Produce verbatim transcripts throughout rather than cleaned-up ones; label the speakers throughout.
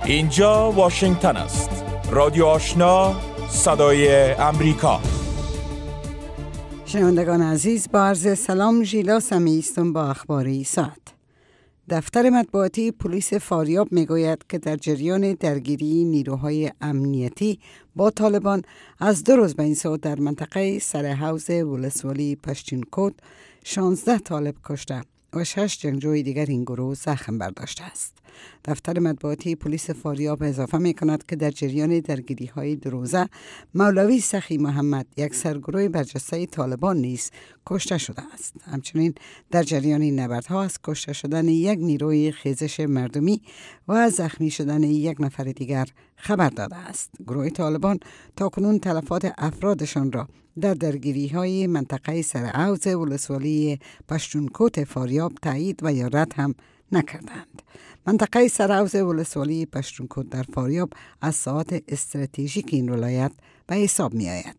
Speaker 1: اینجا واشنگتن است. رادیو آشنا، صدای امریکا.
Speaker 2: شنوندگان عزیز، با عرض سلام، ژیلا سمی هستم با اخباری ساعت. دفتر مطبوعاتی پلیس فاریاب میگوید که در جریان درگیری نیروهای امنیتی با طالبان از دو روز به این سو در منطقه سرحوض ولسوالی پشتونکوت شانزده طالب کشته و شش جنگجوی دیگر این گروه زخم برداشته است. دفتر مطبوعاتی پلیس فاریاب اضافه می کند که در جریان درگیری های دو روزه مولوی سخی محمد، یک سرگروه برجسته طالبان نیز کشته شده است. همچنین در جریان این نبردها از کشته شدن یک نیروی خیزش مردمی و زخمی شدن یک نفر دیگر خبر داده است. گروه طالبان تاکنون تلفات افرادشان را در درگیری های منطقه سرحوض ولسوالی پشتونکوت فاریاب تایید و یا رد هم نکردند. منطقه سرحوض ولسوالی پشتونکوت در فاریاب از ساحات استراتژیک این ولایت به حساب می آید.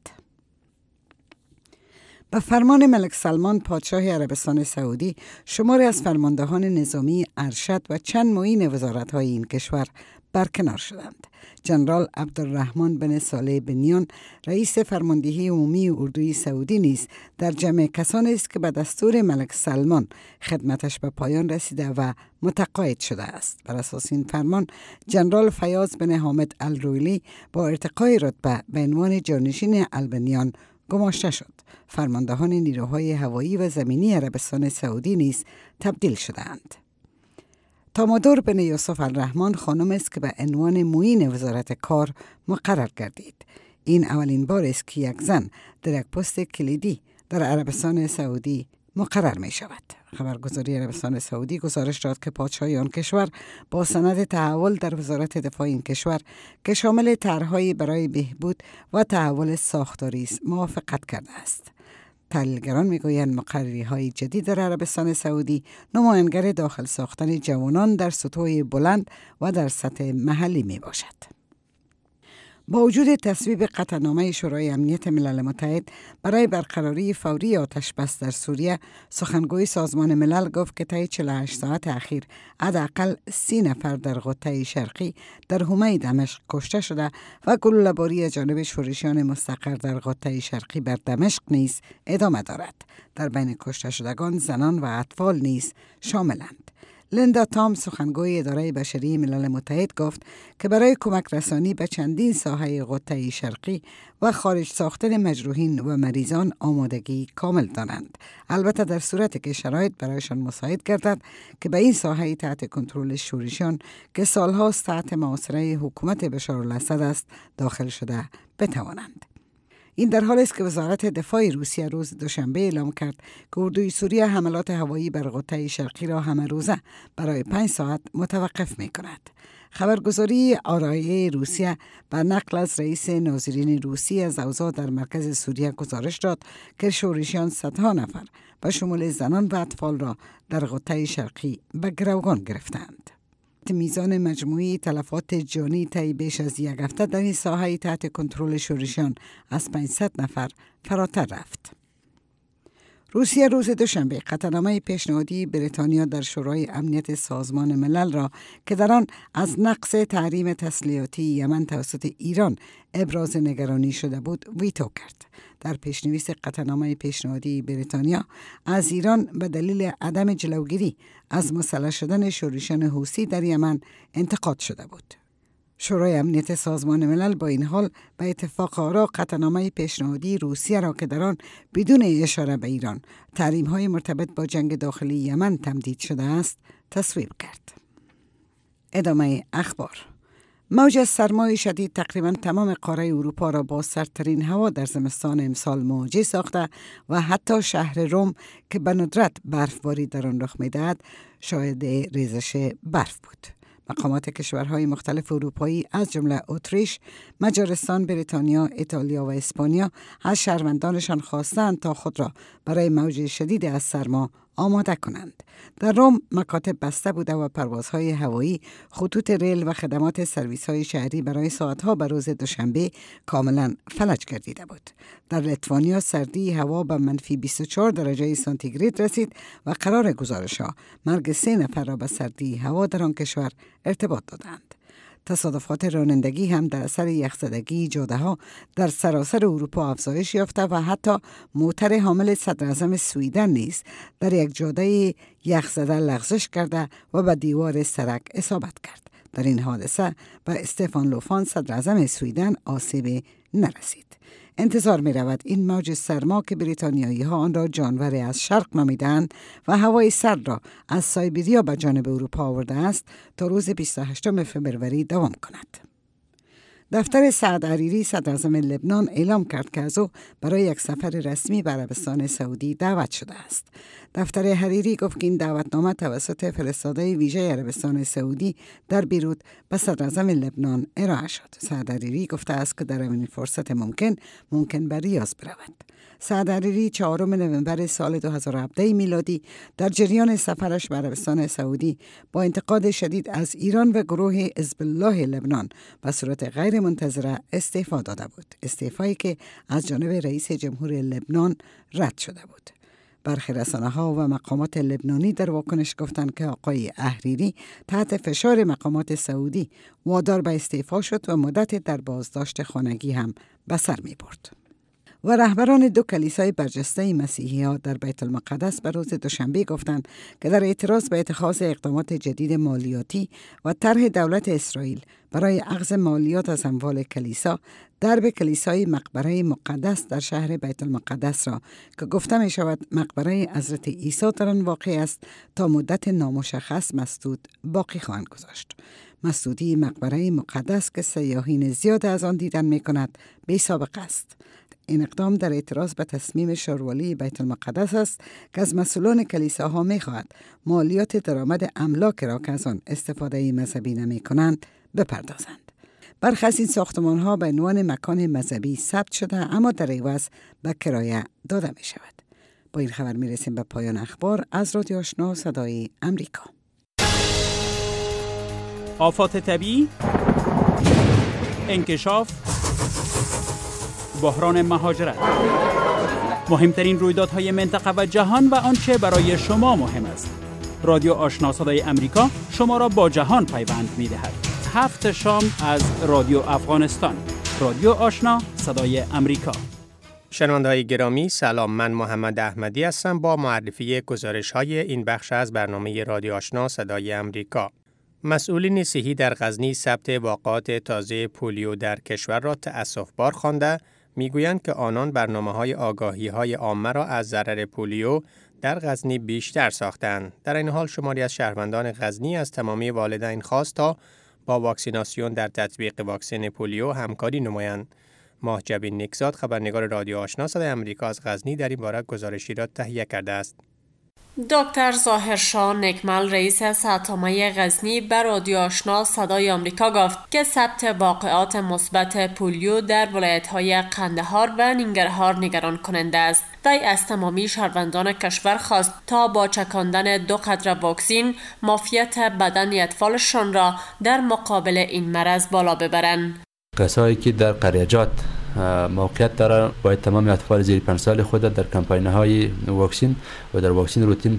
Speaker 2: به فرمان ملک سلمان پادشاه عربستان سعودی، شماری از فرماندهان نظامی ارشد و چند معین وزارت‌های این کشور برکنار شدند. جنرال عبدالرحمن بن صالح بنیان، رئیس فرماندهی عمومی اردوی سعودی نیز در جمع کسانی است که به دستور ملک سلمان خدمتش به پایان رسیده و متقاعد شده است. بر اساس این فرمان، جنرال فیاض بن حامد الرویلی با ارتقای رتبه به عنوان جانشین البنیان گماشته شد. فرماندهان نیروهای هوایی و زمینی عربستان سعودی نیز تبدیل شدند. تامادور بن یوسف الرحمن خانم است که به عنوان معین وزارت کار مقرر گردید. این اولین بار است که یک زن در یک پست کلیدی در عربستان سعودی مقرر می شود. خبرگزاری عربستان سعودی گزارش داد که پادشاه آن کشور با سند تحول در وزارت دفاع این کشور که شامل طرح‌هایی برای بهبود و تحول ساختاری است موافقت کرده است. تحلیلگران میگویند مقرری های جدید در عربستان سعودی نمایانگر داخل ساختن جوانان در سطوح بلند و در سطح محلی می باشد. با وجود تصویب قطعنامه شورای امنیت ملل متحد برای برقراری فوری آتش بس در سوریه، سخنگوی سازمان ملل گفت که طی چهل و هشت ساعت اخیر حداقل سی نفر در قطعه شرقی در حومه دمشق کشته شده و گلوله‌باری از جانب شورشیان مستقر در قطعه شرقی بر دمشق نیز ادامه دارد. در بین کشته شدگان زنان و اطفال نیز شاملند. لیندا تام، سخنگوی اداره بشری ملل متحد، گفت که برای کمک رسانی به چندین ساحه قطعه شرقی و خارج ساختن مجروحین و مریضان آمادگی کامل دارند، البته در صورتی که شرایط برایشان مساعد گردد که به این ساحه تحت کنترل شورشیان که سالهاست تحت محاصره حکومت بشارالاسد است داخل شده بتوانند. این در حالی است که وزارت دفاع روسیه روز دوشنبه اعلام کرد که اردوی سوریه حملات هوایی بر قطعه شرقی را همه روزه برای پنج ساعت متوقف می کند. خبرگزاری آرایه روسیه بر نقل از رئیس ناظرین روسی از اوضاع در مرکز سوریه گزارش داد که شورشیان صدها نفر به شمول زنان و اطفال را در قطعه شرقی به گروگان گرفتند. میزان مجموعی تلفات جانی طی بیش از یک هفته در این ساحه تحت کنترل شورشیان از پانصد نفر فراتر رفت. روسیه روز دوشنبه قطعنامه پیشنهادی بریتانیا در شورای امنیت سازمان ملل را که در آن از نقض تحریم تسلیحاتی یمن توسط ایران ابراز نگرانی شده بود ویتو کرد. در پیشنویس قطعنامه پیشنهادی بریتانیا از ایران به دلیل عدم جلوگیری از مسلح شدن شورشیان حوثی در یمن انتقاد شده بود. شورای امنیت سازمان ملل با این حال به اتفاق آرا قطعنامه پیشنهادی روسیه را که در آن بدون اشاره به ایران تحریم‌های مرتبط با جنگ داخلی یمن تمدید شده است تصویب کرد. ادامه اخبار. موج سرمای شدید تقریبا تمام قاره اروپا را با سردترین هوا در زمستان امسال مواجه ساخته و حتی شهر روم که به ندرت برفباری در آن رخ می‌دهد شاهد ریزش برف بود. مقامات کشورهای مختلف اروپایی از جمله اتریش، مجارستان، بریتانیا، ایتالیا و اسپانیا از شهروندانشان خواستند تا خود را برای موج شدید از سرما آماده کنند. در روم مکاتب بسته بوده و پروازهای هوایی، خطوط ریل و خدمات سرویس‌های شهری برای ساعتها به روز دوشنبه کاملا فلج گردیده بود. در لیتوانیا سردی هوا به منفی بیست و چهار درجه سانتیگراد رسید و قرار گزارش‌ها مرگ سه نفر را به سردی هوا در آن کشور ارتباط دادند. تصادفات رانندگی هم در اثر یخزدگی جاده ها در سراسر اروپا افزایش یافته و حتی موتر حامل صدر اعظم سویدن نیز در یک جاده یخزده لغزش کرده و به دیوار سرک اصابت کرد. در این حادثه به استفان لوفان صدر اعظم سویدن آسیبی نرسید. انتظار می رود این موج سرما که بریتانیایی ها آن را جانور از شرق نامیدند و هوای سرد را از سایبریا به جانب اروپا آورده است تا روز بیست و هشتم فوریه دوام کند. دفتر سعد عریری صدر اعظم لبنان اعلام کرد که از او برای یک سفر رسمی به عربستان سعودی دعوت شده است. دفتر حریری گفت که این دعوتنامه توسط فرستاده ویژه عربستان سعودی در بیروت به صدر اعظم لبنان ارائه شد. سعد عریری گفته است که در این فرصت ممکن ممکن به ریاض برود. سعد عریری چهارم نوامبر سال دو هزار و هفده میلادی در جریان سفرش به عربستان سعودی با انتقاد شدید از ایران و گروه حزب الله لبنان به صورت غیر منتظره استعفا داده بود. استعفایی که از جانب رئیس جمهور لبنان رد شده بود. برخی رسانه‌ها و مقامات لبنانی در واکنش گفتند که آقای احریری تحت فشار مقامات سعودی وادار به استعفا شد و مدت در بازداشت خانگی هم به سر می برد. و رهبران دو کلیسای برجسته مسیحی ها در بیت المقدس به روز دوشنبه گفتند که در اعتراض به اتخاذ اقدامات جدید مالیاتی و طرح دولت اسرائیل برای اخذ مالیات از اموال کلیسا، درب کلیسای مقبره مقدس در شهر بیت المقدس را که گفته می شود مقبره حضرت عیسی در آن واقع است تا مدت نامشخص مسدود باقی خواهند گذاشت. مسدودی مقبره مقدس که سیاحین زیاد از آن دیدن می کند بی سابقه است. این اقدام در اعتراض به تصمیم شاروالی بیت المقدس است که از مسئولان کلیساها می خواهد مالیات درآمد املاک را که از آن استفاده مذهبی نمی کنند بپردازند. برخی از این ساختمان ها به عنوان مکان مذهبی ثبت شده اما در عوض به کرایه داده می شود. با این خبر می رسیم به پایان اخبار از رادیو آشنا صدای امریکا.
Speaker 3: آفات طبیعی، انکشاف، بحران مهاجرت، مهمترین رویدادهای منطقه و جهان و آنچه برای شما مهم است. رادیو آشنا صدای امریکا شما را با جهان پیوند می‌دهد. هفت شام از رادیو افغانستان. رادیو آشنا صدای امریکا.
Speaker 4: شنونده‌های گرامی سلام، من محمد احمدی هستم با معرفی گزارش‌های این بخش از برنامه رادیو آشنا صدای امریکا. مسئولین صحی در غزنی ثبت واقعات تازه پولیو در کشور را تأسف‌بار خوانده میگویند که آنان برنامه‌های آگاهی‌های عامه را از ضرر پولیو در غزنی بیشتر ساختند. در این حال شماری از شهروندان غزنی از تمامی والدین خواست تا با واکسیناسیون در تطبیق واکسن پولیو همکاری نمایند. ماهجبین نیکزاد خبرنگار رادیو آشنا صدای امریکا از غزنی در این باره گزارشی را تهیه کرده است.
Speaker 5: دکتر ظاهرشاه نکمل رئیس ساتامه غزنی به رادیو آشنا صدای آمریکا گفت که ثبت واقعات مثبت پولیو در ولایت‌های قندهار و ننگرهار نگران کننده است. وی از تمامی شهروندان کشور خواست تا با چکاندن دو قطره واکسن معافیت بدن اطفالشان را در مقابل این مرض بالا ببرند.
Speaker 6: کسایی که در قریجات موقعیت داره باید تمام اطفال زیر پنج سال خود در کمپاین های واکسن و در واکسن روتین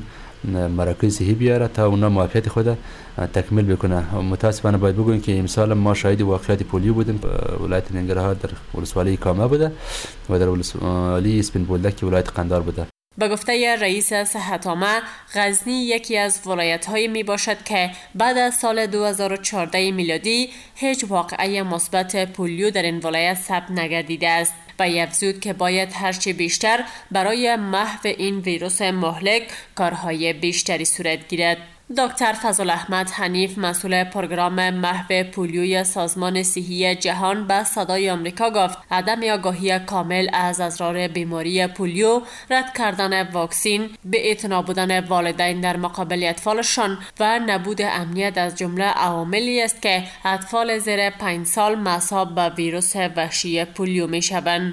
Speaker 6: مراکز صحی بیاره تا اونا معافیت خود تکمیل بکنه. متاسفانه باید بگویم که امسال ما شاهد واقعیت پولیو بودیم. ولایت ننگرهار در ولسوالی کامه بوده و در ولسوالی اسپین بولدک ولایت قندهار بوده.
Speaker 5: به گفته رئیس صحت عامه، غزنی یکی از ولایت‌هایی می باشد که بعد از سال دو هزار و چهارده میلادی هیچ واقعه مثبت پولیو در این ولایت ثبت نگردیده است. و افزود که باید هرچی بیشتر برای محو این ویروس مهلک کارهای بیشتری صورت گیرد. دکتر فضل احمد حنیف مسئول پروگرام محو پولیوی سازمان صحی جهان به صدای آمریکا گفت عدم آگاهی کامل از اسرار بیماری پولیو، رد کردن واکسن، بی‌اعتنا بودن والدین در مقابل اطفالشان و نبود امنیت از جمله عواملی است که اطفال زیر پنج سال مصاب به ویروس وحشی پولیو می شوند.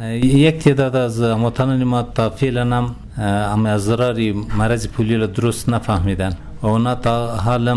Speaker 7: یک تعداد از هموطنان ما تا فعلا هم هم اسرار مرض پولیو را درست نفهمیدن و اونا تا حالا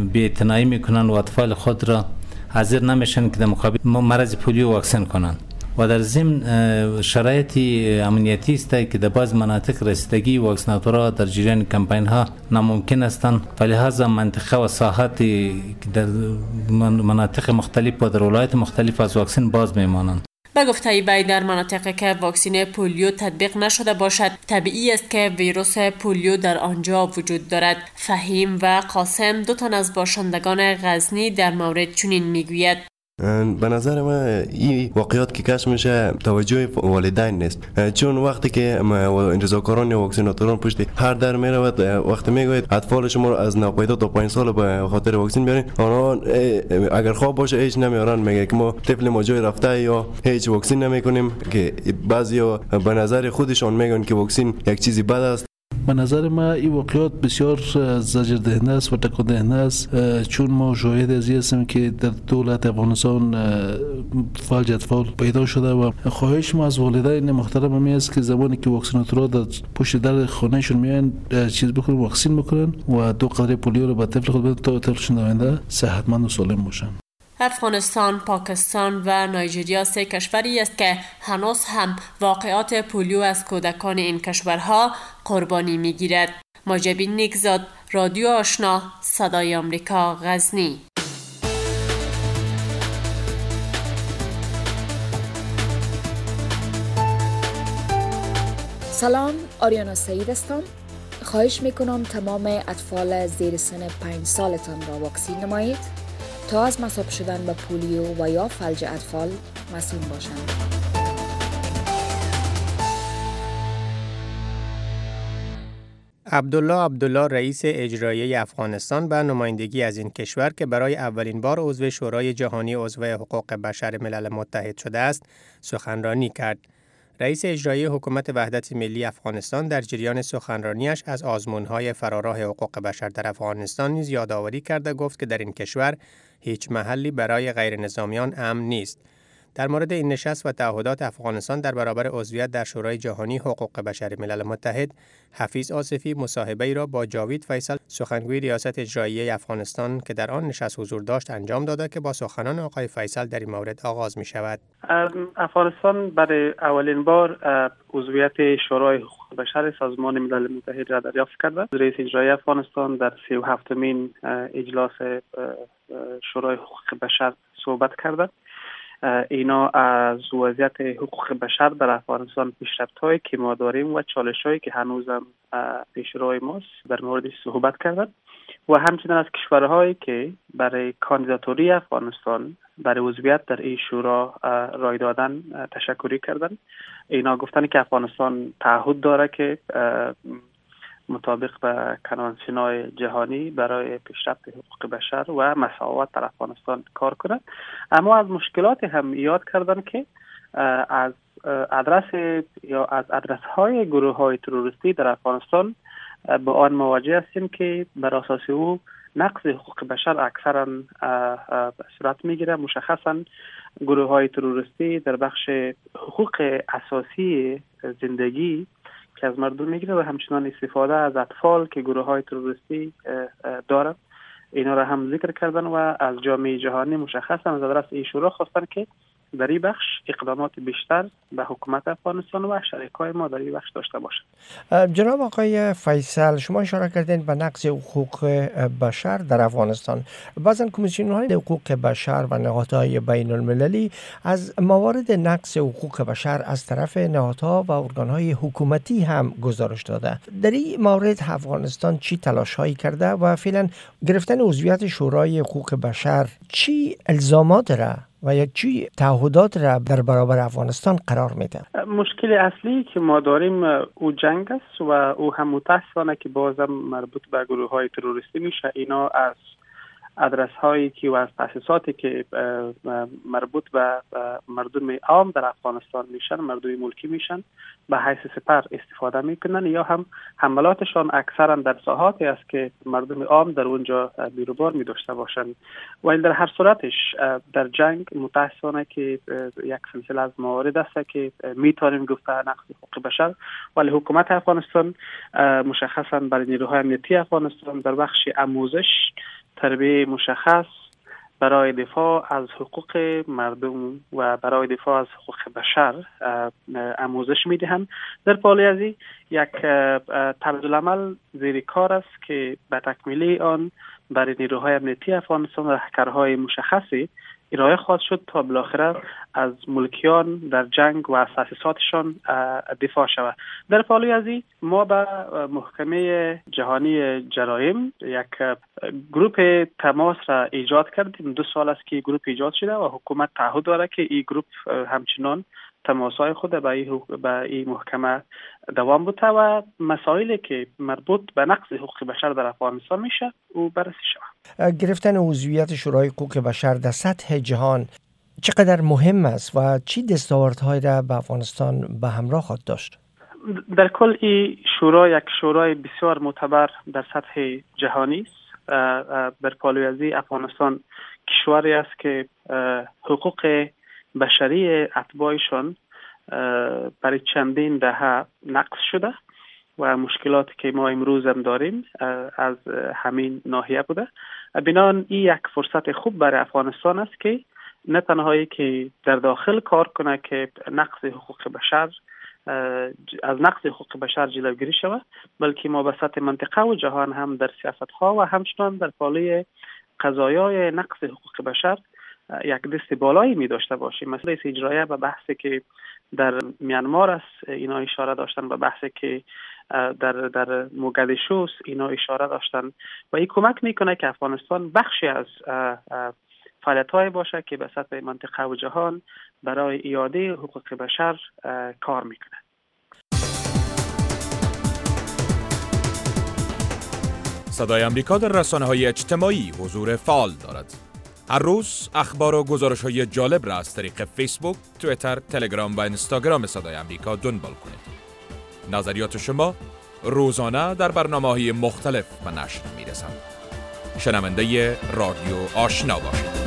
Speaker 7: بی‌اعتنایی میکنن و اطفال خود را حاضر نمیشن که در مقابل مرض پولیو واکسن کنن. و در ضمن شرایط امنیتی است که در بعض مناطق رسیدگی واکسیناتورها در جریان کمپین ها ناممکن هستند، فلهذا منطقه و ساحات در مناطق مختلف و در ولایات مختلف از واکسن باز میمانند.
Speaker 5: به گفته وی در مناطقی که واکسین پولیو تطبیق نشده باشد طبیعی است که ویروس پولیو در آنجا وجود دارد. فهیم و قاسم دو تن از باشندگان غزنی در مورد چنین میگوید:
Speaker 8: به نظر من این واقعیات که کشف میشه توجه والدین نیست، چون وقتی که رضاکاران یا واکسیناتوران پشت هر در میرود وقتی میگوید اطفال شما رو از نوپیدا تا پنج سال به خاطر واکسن بیارین، آنها اگر خواب باشه هیچ نمیارن، میگه که ما طفل ما جای رفته یا هیچ واکسن نمیکنیم، که بعضیا به نظر خودشان میگن که واکسن یک چیزی بد است.
Speaker 9: به نظر ما این واقعیات بسیار زجر دهنده است و تکان دهنده است، چون ما شاهد از این هستیم که در دولت افغانستان فلج اطفال پیدا شده و خواهش ما از والدین محترم همی است که زمانی که واکسیناتورها در پشت در خانهشون میان چیز بکنن، واکسین بکنن و دو قطره پولیو رو به طفل خود بدن تا طفلشون آینده صحتمند و سالم باشن.
Speaker 5: افغانستان، پاکستان و نایجریا سه کشوری است که هنوز هم واقعات پولیو از کودکان این کشورها قربانی میگیرد. ماجبین نیکزاد، رادیو آشنا، صدای آمریکا، غزنی.
Speaker 10: سلام، آریانا سعید هستم. خواهش میکنم تمام اطفال زیر سن پنج سالتان را واکسین نمایید تا از مصاب شدن به پولیو و یا فلج اطفال مسئول باشند.
Speaker 4: عبدالله عبدالله رئیس اجرایی افغانستان به نمایندگی از این کشور که برای اولین بار عضو شورای جهانی عضو حقوق بشر ملل متحد شده است، سخنرانی کرد. رئیس اجرایی حکومت وحدت ملی افغانستان در جریان سخنرانیش از آزمون‌های فراراه حقوق بشر در افغانستان نیز یادآوری کرده گفت که در این کشور هیچ محلی برای غیر نظامیان امن نیست. در مورد این نشست و تعهدات افغانستان در برابر عضویت در شورای جهانی حقوق بشر ملل متحد، حفیظ آصفی مصاحبه‌ای را با جاوید فیصل سخنگوی ریاست اجرایی افغانستان که در آن نشست حضور داشت انجام داده که با سخنان آقای فیصل در این مورد آغاز می شود.
Speaker 11: افغانستان برای اولین بار عضویت شورای حقوق بشر سازمان ملل متحد را دریافت کرده. رئیس اجرایی افغانستان در سی و هفتمین اجلاس شورای حقوق بشر صحبت کرده. اینا از وضعیت حقوق بشر در افغانستان پیشرفت‌هایی که ما داریم و چالش‌هایی که هنوزم پیش روی ماست در موردش صحبت کردند و همچنین از کشورهایی که برای کاندیداتوری افغانستان برای عضویت در این شورا رای دادن تشکری کردند. اینا گفتن که افغانستان تعهد داره که مطابق به کنوانسیون‌های جهانی برای پیشرفت حقوق بشر و مساوات در افغانستان کار کند. اما از مشکلات هم یاد کردن که از ادرس یا از ادرس‌های گروه‌های تروریستی در افغانستان با آن مواجه هستیم که بر اساس او نقض حقوق بشر اکثرا صورت میگیره. مشخصا گروه‌های تروریستی در بخش حقوق اساسی زندگی که از مردم میگیره و همچنان استفاده از اطفال که گروه های تروریستی دارند، اینا را هم ذکر کردن و از جامعه جهانی مشخصا از آدرس این شورا خواستن که در این بخش اقدامات بیشتر به حکومت افغانستان و شریکای ما در این بخش داشته باشند.
Speaker 4: جناب آقای فیصل، شما اشاره کردین به نقض حقوق بشر در افغانستان. بعضن کمیسیون‌های حقوق بشر و نهادهای بین المللی از موارد نقض حقوق بشر از طرف نهادها و ارگان‌های حکومتی هم گزارش داده. در این مورد افغانستان چی تلاش‌هایی کرده و فعلا گرفتن عضویت شورای حقوق بشر چی الزامات داره و یک چی تعهدات را در برابر افغانستان قرار میده؟
Speaker 11: مشکل اصلی که ما داریم او جنگ است و او هم متاسفانه که بازم مربوط به گروه های تروریستی میشه. اینا از ادرس هایی که و از تاسیساتی که مربوط به مردم عام در افغانستان میشن، مردم ملکی میشن، به حیث سپر استفاده میکنن یا هم حملاتشان اکثرا در ساحاتی است که مردم عام در اونجا بیروبار میداشته باشند. و در هر صورتش در جنگ متاسفانه که یک سلسله از موارد است که میتونیم گفته نقض حقوق بشر، ولی حکومت افغانستان مشخصا برای نیروهای امنیتی افغانستان در بخش آموزش، تربیه مشخص برای دفاع از حقوق مردم و برای دفاع از حقوق بشر آموزش میدهند. در پالی از یک طرزالعمل زیر کار است که به تکمیلی آن برای نیروهای امنیتی افغانستان و هکرهای مشخصی ارائه خواهد شد تا بالاخره از ملکیان در جنگ و از تأسیساتشان دفاع شود. در پالوی از این ما به محکمه جهانی جرایم یک گروپ تماس را ایجاد کردیم. دو سال است که گروپ ایجاد شده و حکومت تعهد داره که این گروپ همچنان تماس‌های خود به این به این محکمه دوام بده و مسائلی که مربوط به نقض حقوق بشر در افغانستان میشه او بررسی شود.
Speaker 12: گرفتن عضویت شورای حقوق بشر در سطح جهان چقدر مهم است و چی دستاوردهایی را به افغانستان به همراه خواهد داشت؟
Speaker 11: در کل این شورا یک شورای بسیار معتبر در سطح جهانی است. در پالوی از افغانستان کشوری است که حقوق بشری اتباعشان برای چندین دهه نقض شده و مشکلاتی که ما امروز هم داریم از همین ناحیه بوده. بنابراین این یک فرصت خوب برای افغانستان است که نه تنهایی که در داخل کار کنه که نقض حقوق بشر از نقض حقوق بشر جلوگیری شود، بلکه ما به سطح منطقه و جهان هم در سیاست ها و همچنان در پاله قضایای نقض حقوق بشر یک دست بالایی می داشته باشیم. مثلا رئیس اجرایی به بحثی که در میانمار است اینا اشاره داشتن، به بحثی که در در موگادیشو است اینا اشاره داشتن و این کمک میکنه که افغانستان بخشی از فعالیت‌های باشه که به سطح منطقه و جهان برای اعاده حقوق بشر کار میکنه.
Speaker 1: صدای آمریکا در رسانه‌های اجتماعی حضور فعال دارد. هر روز اخبار و گزارش‌های جالب را از طریق فیسبوک، توییتر، تلگرام و اینستاگرام صدای آمریکا دنبال کنید. نظریات شما روزانه در برنامه‌های مختلف به نشر می‌رسند. شنونده رادیو آشنا باشید.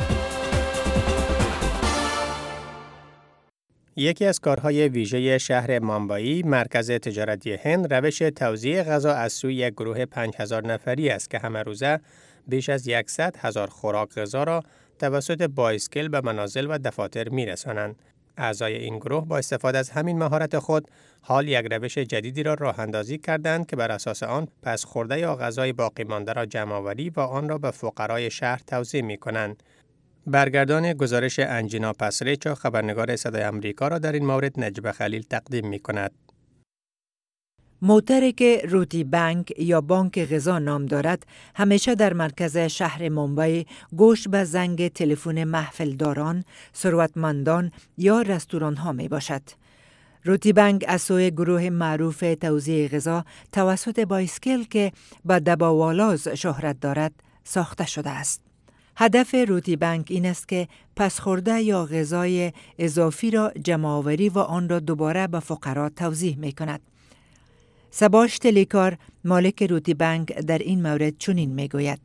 Speaker 4: یکی از کارهای ویژه شهر مامبایی، مرکز تجارتی هند، روش توزیع غذا از سوی یک گروه پنج هزار نفری است که همه روزه بیش از صد هزار خوراک غذا را توسط بایسکل به منازل و دفاتر می‌رسانند. اعضای این گروه با استفاده از همین مهارت خود حال یک روش جدیدی را راه اندازی کردند که بر اساس آن پس خورده یا غذای باقی مانده را جمع‌آوری و آن را به فقرای شهر توزیع می‌کنند. برگردان گزارش انجینا پسریچا، خبرنگار صدای آمریکا، را در این مورد نجیب خلیل تقدیم می‌کند.
Speaker 13: موتری که روتی بانک یا بانک غذا نام دارد همیشه در مرکز شهر ممبئی گوش به زنگ تلفن محفلداران، ثروتمندان یا رستوران ها می باشد. روتی بانک از سوی گروه معروف توزیع غذا توسط بایسکل که به دباوالاز شهرت دارد ساخته شده است. هدف روتی بانک این است که پسخورده یا غذای اضافی را جمع‌آوری و آن را دوباره به فقرا توزیع می کند. سباش تلیکار، مالک روتی بانک، در این مورد چنین می گوید.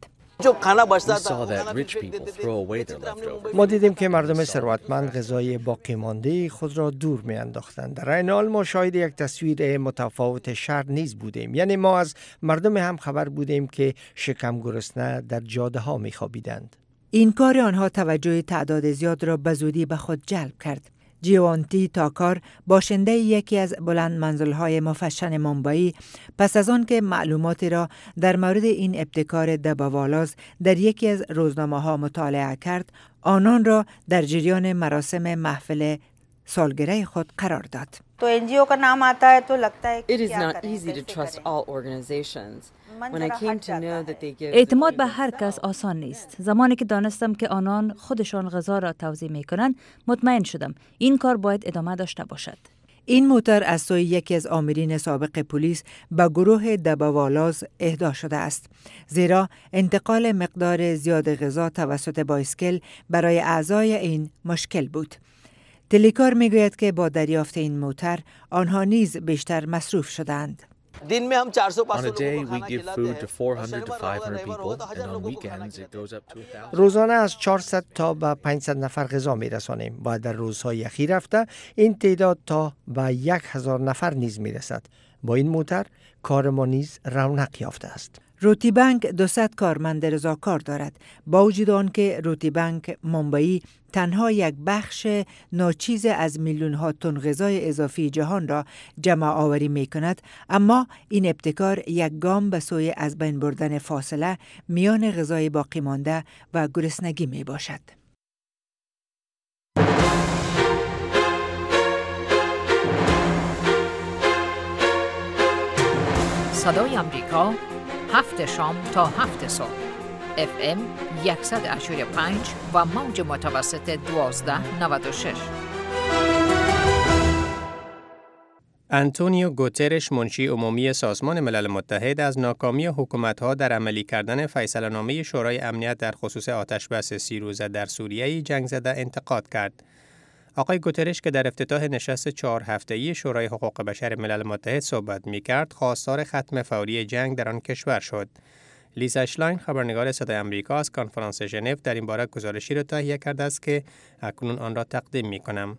Speaker 12: ما دیدیم که مردم ثروتمند غذای باقی مانده خود را دور می انداختند. در این حال ما شاهد یک تصویر متفاوت شهر نیز بودیم. یعنی ما از مردم هم خبر بودیم که شکم گرسنه در جاده ها می خوابیدند.
Speaker 13: این کار آنها توجه تعداد زیاد را به زودی به خود جلب کرد. جیوانتی تاکار، باشنده یکی از بلند منزل‌های مفشن ممبئی، پس از آن که معلوماتی را در مورد این ابتکار دباوالاز در یکی از روزنامه‌ها مطالعه کرد، آنان را در جریان مراسم محفل سالگره خود قرار داد.
Speaker 14: تو انجیو کا نام آتا ہے تو لگتا ہے It is not easy to trust all organizations. When I came to know that they give
Speaker 15: اعتماد به هر کس آسان نیست. زمانی که دانستم که آنان خودشان غذا را توزیع می کنند، مطمئن شدم این کار باید ادامه داشته باشد.
Speaker 13: این موتر از سوی یکی از آمرین سابق پلیس به گروه دباوالاز اهدا شده است، زیرا انتقال مقدار زیاد غذا توسط بایسکل برای اعضای این مشکل بود. تلیکار میگوید که با دریافت این موتر آنها نیز بیشتر مصروف شدند.
Speaker 12: روزانه از چهارصد تا به پانصد نفر غذا میرسانیم و در روزهای اخیر رفته این تعداد تا به یک هزار نفر نیز میرسد. با این موتر کار ما نیز رونق یافته است.
Speaker 13: روتی بانک دوصد کارمند رضاکار دارد. با وجود آنکه روتی بانک مومبایی تنها یک بخش ناچیز از میلیون ها تن غذای اضافی جهان را جمع آوری می کند، اما این ابتکار یک گام به سوی از بین بردن فاصله میان غذای باقی مانده و گرسنگی می باشد.
Speaker 16: صدای امریکا، هفت شام تا هفت صبح، اف ام صد و هشتاد و پنج و موج متوسط دوازده نود و شش.
Speaker 4: آنتونیو گوترش، منشی عمومی سازمان ملل متحد، از ناکامی حکومت‌ها در عملی کردن فیصله‌نامه شورای امنیت در خصوص آتشبس سی روزه در سوریه جنگ زده انتقاد کرد. آقای گوترش که در افتتاح نشست چهار هفته‌ای شورای حقوق بشر ملل متحد صحبت می‌کرد، خواستار ختم فوری جنگ در آن کشور شد. لیزا شلاین، خبرنگار صدای آمریکا از کنفرانس ژنو، در این باره گزارشی را تهیه کرده است که اکنون آن را تقدیم می‌کنم.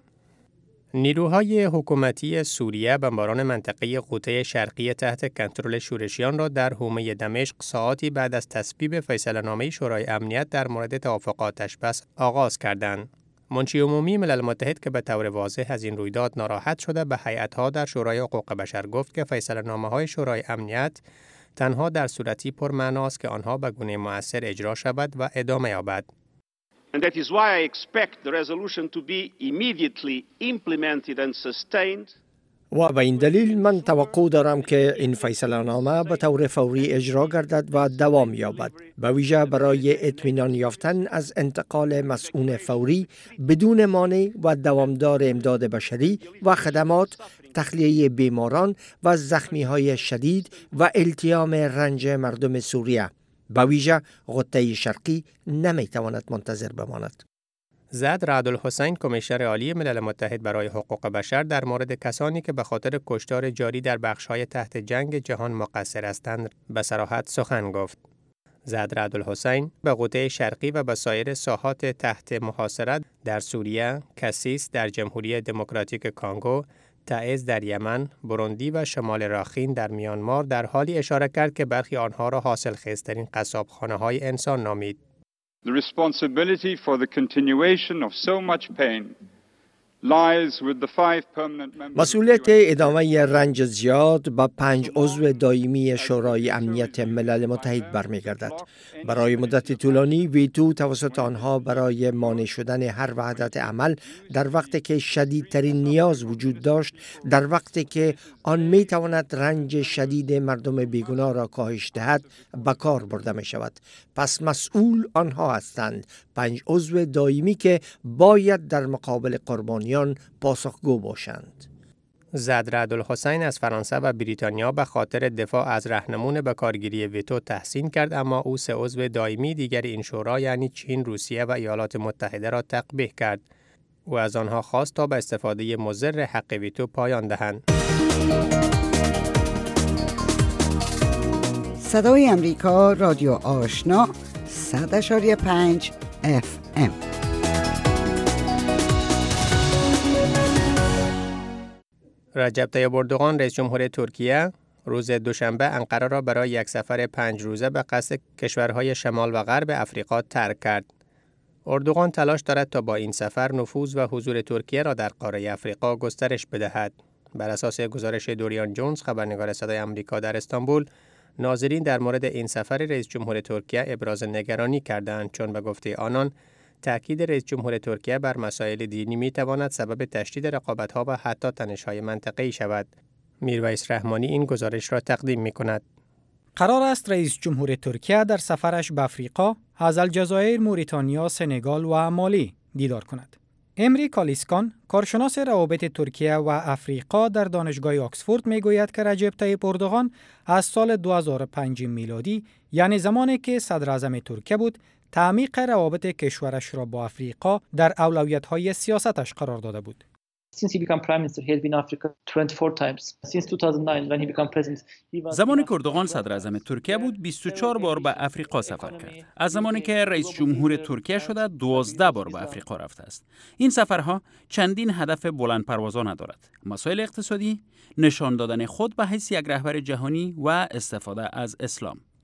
Speaker 4: نیروهای حکومتی سوریه بمباران منطقه غوطه شرقی تحت کنترل شورشیان را در حومه دمشق ساعاتی بعد از تصویب فیصله‌نامه شورای امنیت در مورد توافق آتشبس آغاز کردند. منشی عمومی ملل متحد که به طور واضح از این رویداد ناراحت شده، به هیئت‌ها در شورای حقوق بشر گفت که فیصله‌نامه‌های شورای امنیت تنها در صورتی پرمعناست که آنها به گونه مؤثر اجرا شود و ادامه یابد.
Speaker 17: And that is why I expect the resolution to be immediately implemented and sustained.
Speaker 12: و به این دلیل من توقع دارم که این فیصله‌نامه به طور فوری اجرا گردد و دوام یابد، به ویژه برای اطمینان یافتن از انتقال مسئول فوری بدون مانع و دوامدار امداد بشری و خدمات، تخلیه بیماران و زخمی‌های شدید و التیام رنج مردم سوریه. به ویژه غوطه شرقی نمیتواند منتظر بماند.
Speaker 4: زد رعدالحسین، کمیشنر عالی ملل متحد برای حقوق بشر، در مورد کسانی که به خاطر کشتار جاری در بخش‌های تحت جنگ جهان مقصر هستند به صراحت سخن گفت. زد رعدالحسین به غوطه شرقی و به سایر ساحات تحت محاصره در سوریه، کسیس در جمهوری دموکراتیک کانگو، تعز در یمن، بروندی و شمال راخین در میانمار در حالی اشاره کرد که برخی آنها را حاصلخیزترین قصابخانه‌های انسان نامید.
Speaker 18: The responsibility for the continuation of so much pain lies with the five permanent members.
Speaker 12: مسئولیت ادامه رنج زیاد با پنج عضو دائمی شورای امنیت ملل متحد برمیگردد. برای مدت طولانی ویتو توسط آنها برای مانع شدن هر وحدت عمل در وقتی که شدیدترین نیاز وجود داشت، در وقتی که آن می تواند رنج شدید مردم بیگناه را کاهش دهد، به کار برده می شود. پس مسئول آنها هستند، پنج عضو دائمی که باید در مقابل قربانیان پاسخگو باشند.
Speaker 4: زد رعدالحسین از فرانسه و بریتانیا به خاطر دفاع از راهنمون به کارگیری ویتو تحسین کرد، اما او سه عضو دائمی دیگر این شورا یعنی چین، روسیه و ایالات متحده را تقبیح کرد. او از آنها خواست تا به استفاده مضر حق ویتو پایان دهند.
Speaker 2: صدای امریکا، رادیو آشنا، صد و پنج اف ام.
Speaker 4: رجب طیب اردوغان، رئیس جمهور ترکیه، روز دوشنبه انقره را برای یک سفر پنج روزه به قصد کشورهای شمال و غرب افریقا ترک کرد. اردوغان تلاش دارد تا با این سفر نفوذ و حضور ترکیه را در قاره افریقا گسترش بدهد. بر اساس گزارش دوریان جونز، خبرنگار صدای آمریکا در استانبول، ناظرین در مورد این سفر رئیس جمهور ترکیه ابراز نگرانی کردند، چون به گفته آنان تأکید رئیس جمهور ترکیه بر مسائل دینی می تواند سبب تشدید رقابت‌ها و حتی تنش‌های منطقه‌ای شود. میرویس رحمانی این گزارش را تقدیم می کند.
Speaker 3: قرار است رئیس جمهور ترکیه در سفرش به افریقا از الجزایر، موریتانیا، سنگال و مالی دیدار کند. امری کالیسکان، کارشناس روابط ترکیه و افریقا در دانشگاه آکسفورد میگوید که رجب طیب اردوغان از سال دو هزار و پنج میلادی، یعنی زمانی که صدر اعظم ترکیه بود، تعمیق روابط کشورش را با افریقا در اولویت‌های سیاستش قرار داده بود.
Speaker 19: زمانی که اردوغان صدر اعظم ترکیه بود، بیست و چهار بار به افریقا سفر کرد. از زمانی که رئیس جمهور ترکیه شده، دوازده بار به افریقا رفته است. این سفرها چندین هدف بلند پروازانه دارد: مسائل اقتصادی، نشان دادن خود به حیث یک رهبر جهانی و استفاده از اسلام.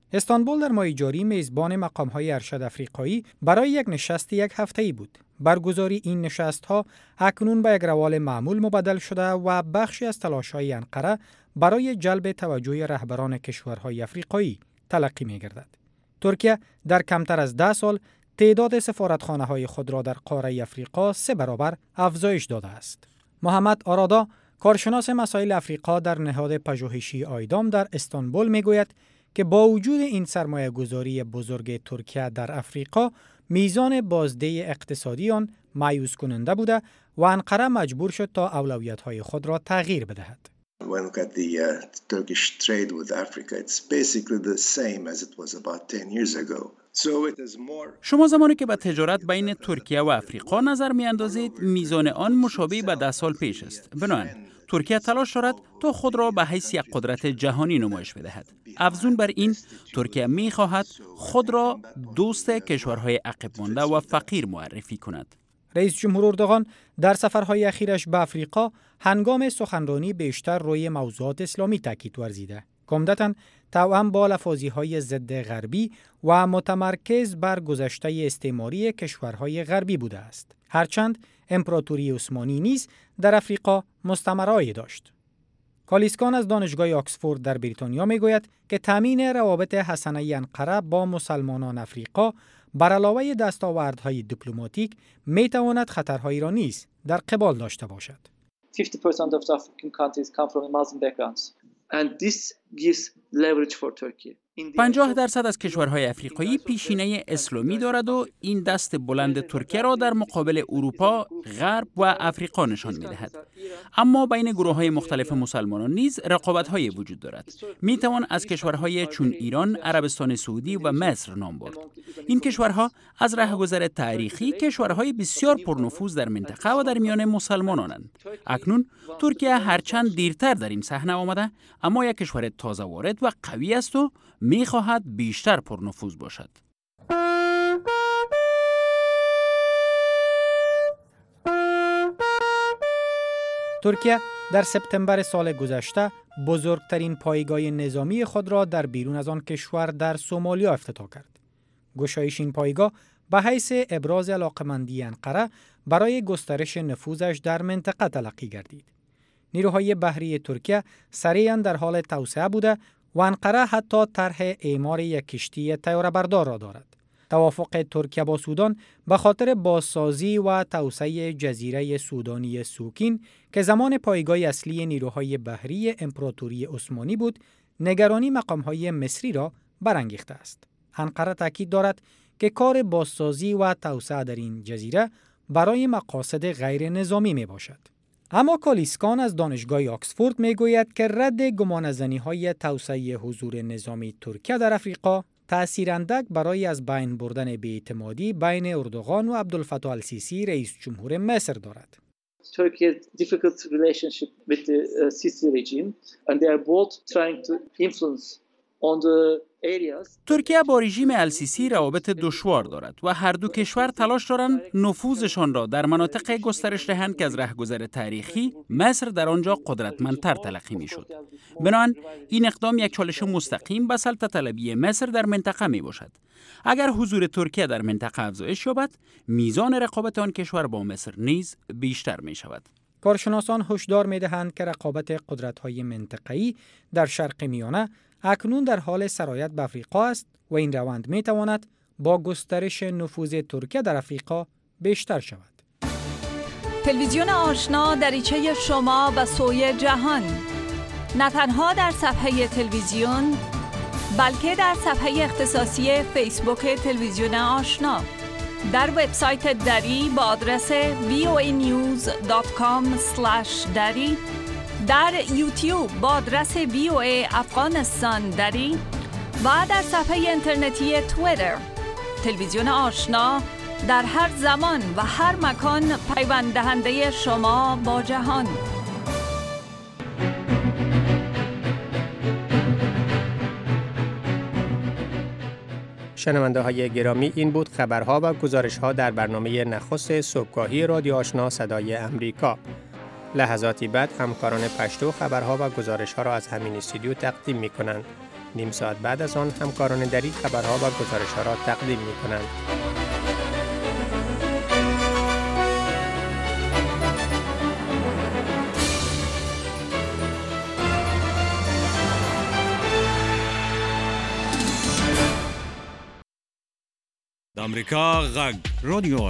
Speaker 20: استانبول در ماه جاری میزبان مقام‌های ارشد افریقایی برای یک نشست یک هفته‌ای بود. برگزاری این نشست‌ها اکنون به یک روال معمول مبدل شده و بخشی از تلاش‌های انقره برای جلب توجه رهبران کشورهای افریقایی تلقی می‌گردد. ترکیه در کمتر از ده سال تعداد سفارتخانه‌های خود را در قاره افریقا سه برابر افزایش داده است. محمد آرادا، کارشناس مسائل افریقا در نهاد پژوهشی آیدام در استانبول میگوید که با وجود این سرمایه گذاری بزرگ ترکیه در افریقا، میزان بازده اقتصادی آن مایوس کننده بوده و انقره مجبور شد تا اولویت‌های خود را تغییر بدهد.
Speaker 21: When look at the uh, Turkish trade with Africa, it's basically the same as it was about ten years ago. So it is more.
Speaker 19: شما زمانی که به تجارت بین ترکیه و افریقا نظر می‌اندازید، میزان آن مشابه به ده سال پیش است. بنابراین ترکیه تلاش دارد تا خود را به حیث یک قدرت جهانی نمایش بدهد. افزون بر این، ترکیه می‌خواهد خود را دوست کشورهای عقب مانده و فقیر معرفی کند.
Speaker 20: رئیس جمهور اردوغان در سفرهای اخیرش به افریقا هنگام سخنرانی بیشتر روی موضوعات اسلامی تاکید ورزیده. عمدتاً توأم با لفاظی‌های ضد غربی و متمرکز بر گذشته استعماری کشورهای غربی بوده است. هرچند امپراتوری عثمانی نیز در افریقا مستعمره‌ای داشت. کالیسکان از دانشگاه آکسفورد در بریتانیا میگوید که تامین روابط حسنه انقره با مسلمانان افریقا بر علاوه دستاوردهای دیپلماتیک میتواند خطرهایی را نیز در قبال داشته باشد.
Speaker 22: fifty percent of the African countries come from Muslim backgrounds and this gives leverage for Turkey.
Speaker 19: پنجاه درصد از کشورهای افریقایی پیشینه اسلامی دارد و این دست بلند ترکیه را در مقابل اروپا، غرب و افریقا نشان می‌دهد. اما بین گروه‌های مختلف مسلمانان نیز رقابت‌های وجود دارد. می‌توان از کشورهای چون ایران، عربستان سعودی و مصر نام برد. این کشورها از رهگذر تاریخی کشورهای بسیار پرنفوذ در منطقه و در میان مسلمانانند. اکنون ترکیه هرچند دیرتر در این صحنه آمده، اما یک کشور تازه وارد و قوی است و می‌خواهد بیشتر پرنفوذ باشد.
Speaker 20: ترکیه در سپتامبر سال گذشته بزرگترین پایگاه نظامی خود را در بیرون از آن کشور در سومالیا افتتاح کرد. گشایش این پایگاه به حیث ابراز علاقمندی انقره برای گسترش نفوذش در منطقه تلقی گردید. نیروهای بحری ترکیه سریعاً در حال توسعه بوده و انقره حتی طرح اعمار یک کشتی طیاره‌بردار را دارد. توافق ترکیه با سودان به خاطر بازسازی و توسعه جزیره سودانی سوکین که زمان پایگاه اصلی نیروهای بحری امپراتوری عثمانی بود، نگرانی مقام‌های مصری را برانگیخته است. انقره تاکید دارد که کار بازسازی و توسعه در این جزیره برای مقاصد غیر نظامی می باشد. اما کالیسکان از دانشگاه آکسفورد می گوید که رد گمانه‌زنی‌های توسعه حضور نظامی ترکیه در افریقا تأثیراندک برای از بین بردن بی‌اعتمادی بین اردوغان و عبدالفتاح السیسی رئیس جمهور مصر دارد.
Speaker 22: Turkey's difficult relationship with the uh, Sisi regime and they are both trying to influence on the
Speaker 19: ترکیه با رژیم السیسی روابط دشوار دارد و هر دو کشور تلاش دارند نفوذشان را در مناطق گسترش دهند که از رهگذر تاریخی مصر در آنجا قدرتمندتر تلقی میشد. بنابراین این اقدام یک چالش مستقیم به سلطه طلبی مصر در منطقه می باشد. اگر حضور ترکیه در منطقه افزایش یابد، میزان رقابت آن کشور با مصر نیز بیشتر می شود.
Speaker 20: کارشناسان هشدار می دهند که رقابت قدرت‌های منطقه‌ای در شرق میانه اکنون در حال سرایت به افریقا است و این روند می تواند با گسترش نفوذ ترکیه در افریقا بیشتر شود.
Speaker 23: تلویزیون آشنا دریچه شما به سوی جهان، نه تنها در صفحه تلویزیون بلکه در صفحه اختصاصی فیسبوک تلویزیون آشنا، در وبسایت دری با آدرس وی او ای نیوز دات کام اسلش دری، در یوتیوب با آدرس وی او ای افغانستان دری و در صفحه اینترنتی توییتر. تلویزیون آشنا در هر زمان و هر مکان پیوند دهنده شما با جهان.
Speaker 4: شنونده های گرامی، این بود خبرها و گزارش ها در برنامه نخست صبحگاهی رادیو آشنا صدای امریکا. لحظاتی بعد همکاران پشتو خبرها و گزارش ها را از همین استودیو تقدیم می کنند. نیم ساعت بعد از آن همکاران دری خبرها و گزارش‌ها را تقدیم می‌کنند.
Speaker 6: آمریکا غږ رادیو